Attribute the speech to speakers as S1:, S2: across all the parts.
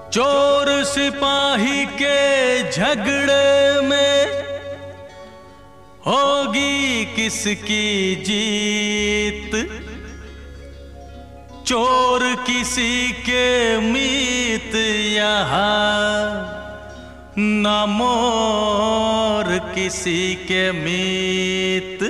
S1: चोर सिपाही के झगड़े में होगी किसकी जीत। चोर किसी के मीत यहाँ न मोर किसी के मीत।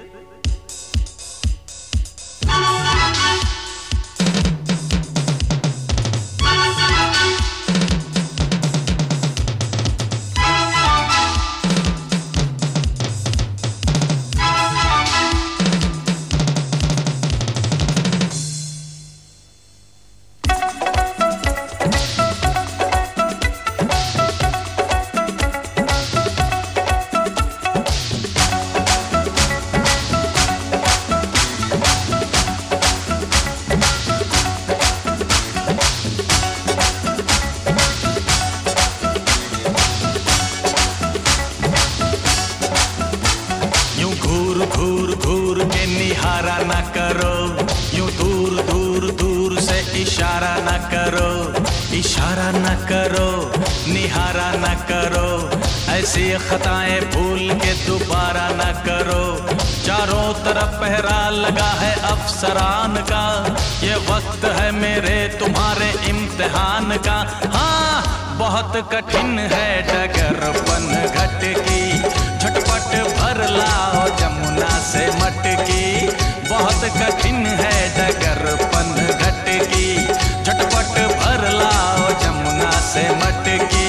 S1: घूर घूर के निहारा न करो, यूं दूर दूर दूर से इशारा न करो। इशारा न करो, निहारा न करो, ऐसी खताएं भूल के दोबारा न करो। चारों तरफ पहरा लगा है अफसरान का, ये वक्त है मेरे तुम्हारे इम्तिहान का। हाँ, बहुत कठिन है डगर पनघट की, झटपट भर लाओ जमुना से मटकी। बहुत कठिन है डगर पनघट की, झटपट भर लाओ जमुना से मटकी।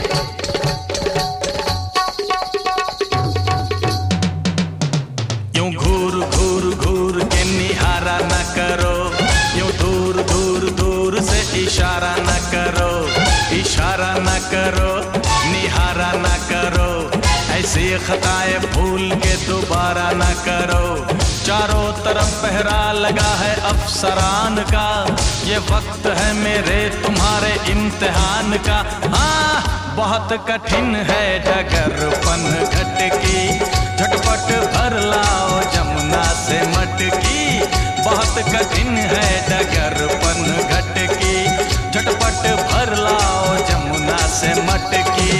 S1: यूं घूर घूर घूर के निहारा न करो, यूं दूर दूर दूर से इशारा न करो। इशारा न करो, निहारा न करो, ऐसी खताएं भूल के दोबारा न करो। चारों तरफ पहरा लगा है अफसरान का, ये वक्त है मेरे तुम्हारे इम्तिहान का। हाँ, बहुत कठिन है डगर पनघट की, झटपट भर लाओ जमुना से मटकी। बहुत कठिन है डगर पनघट की, झटपट भर लाओ जमुना से मटकी।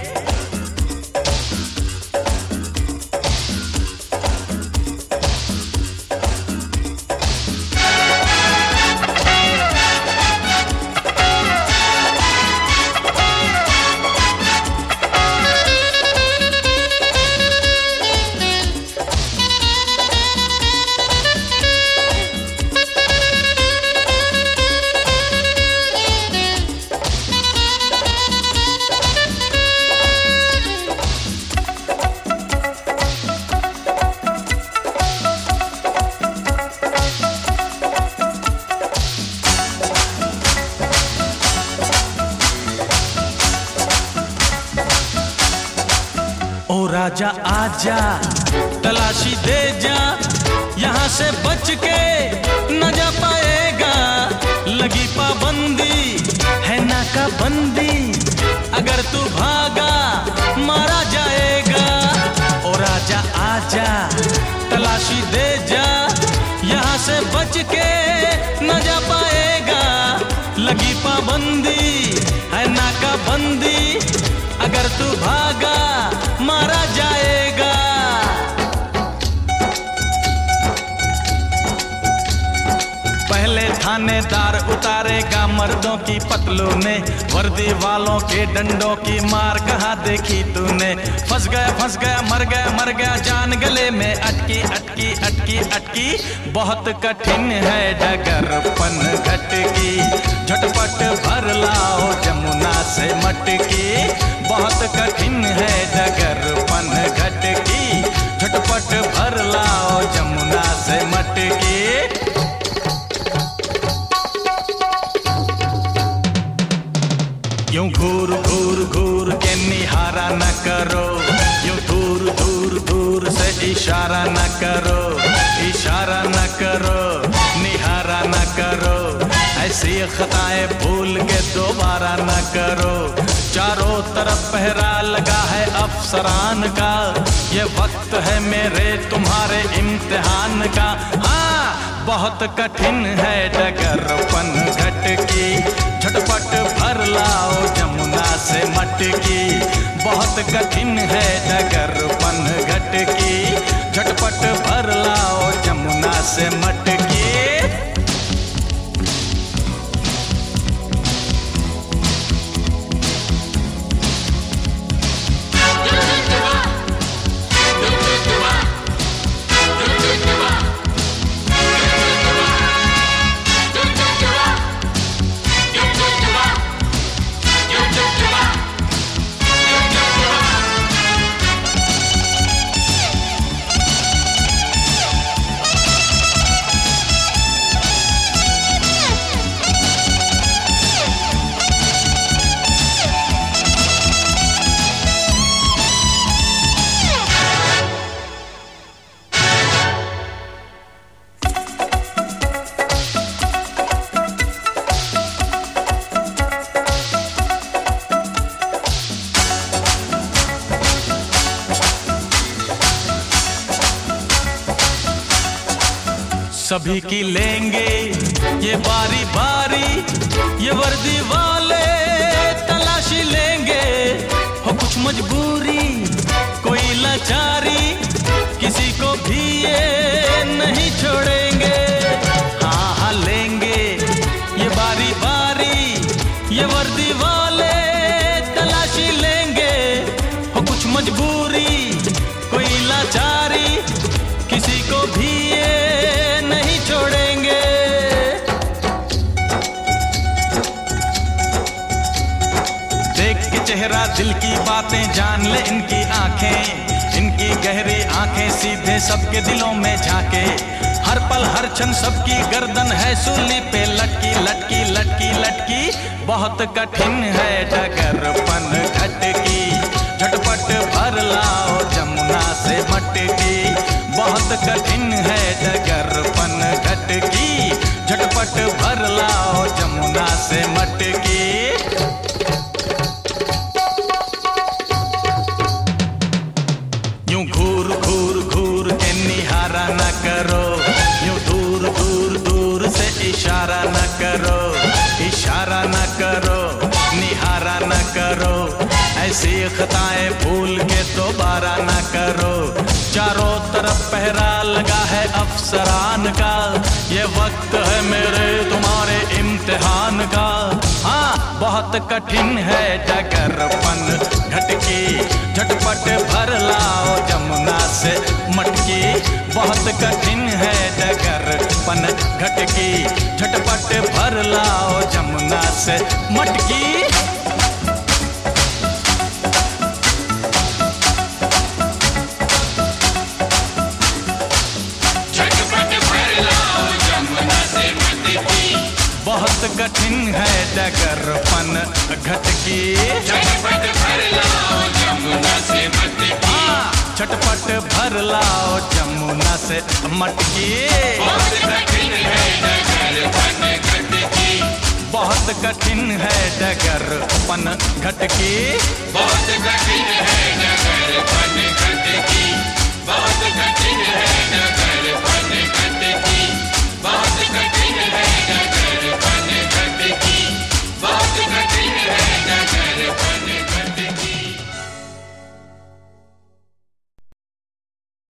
S1: ओ राजा आजा, तलाशी दे जा, यहाँ से बच के न जा पाएगा। लगी पाबंदी है नाकाबंदी, अगर तू भागा मारा जाएगा। ओ राजा आजा, तलाशी दे जा, यहाँ से बच के न जा पाएगा। लगी पाबंदी है नाकाबंदी, अगर तू भागा मारा जाएगा। पहले थानेदार उतारेगा मर्दों की पतलूने, वर्दी वालों के डंडों की मार कहाँ देखी तूने। फंस गया मर गया जान गले में अटकी अटकी अटकी अटकी। बहुत कठिन है डगर पनघट की, झटपट भर लाओ जमुना से मटकी। बहुत कठिन है डगर पनघट की, झटपट भर लाओ जमुना से मटकी। यूं घूर घूर घूर के निहारा न करो, यूं दूर दूर दूर से इशारा न करो। इशारा न करो, निहारा न करो, ऐसी खताएं भूल के दोबारा न करो। चारों तरफ पहरा लगा है अफसरान का, ये वक्त है मेरे तुम्हारे इम्तिहान का। हाँ, बहुत कठिन है डगर पनघट की, झटपट भर लाओ जमुना से मटकी, बहुत कठिन है डगर पन घटकी, झटपट भर लाओ जमुना से मटकी। सभी की लेंगे ये बारी बारी, ये वर्दी वाले तलाशी लेंगे। हो कुछ मजबूरी कोई लाचारी, किसी को भी ये नहीं छोड़ेंगे। हाँ हाँ लेंगे ये बारी बारी, ये वर्दी वाले तलाशी लेंगे। हो कुछ मजबूरी कोई लाचारी, किसी को भी ये नहीं छोड़ेंगे। देख के चेहरा दिल की बातें जान ले इनकी आंखें, इनकी गहरी आंखें सीधे सबके दिलों में झांके। हर पल हर क्षण सबकी गर्दन है सूली पे लटकी लटकी लटकी लटकी। बहुत कठिन है डगरपन घटकी, झटपट भर लाओ जमुना से मटकी। बहुत कठिन है डगरपन घटकी, झटपट भर लाओ जमुना से मटकी। यूं घूर घूर घूर के निहारा न करो, यूं दूर दूर दूर से इशारा न करो। इशारा न करो निहारा न करो, ऐसी खताएं भूल के दोबारा न करो। चारों तरफ पहरा लगा है अफसरान का, ये वक्त है मेरे तुम्हारे इम्तिहान का। हाँ बहुत कठिन है डगरपन घटकी, झटपट भर लाओ जमुना से मटकी। बहुत कठिन है डगरपन घटकी, झटपट भर लाओ जमुना से मटकी। बहुत कठिन है डगरपन घटकी, झटपट भर लाओ जमुना से मटकी। झटपट भर लाओ जमुना से मटकी। बहुत कठिन है डगरपन घटकी, बहुत कठिन है डगरपन घटकी। बहुत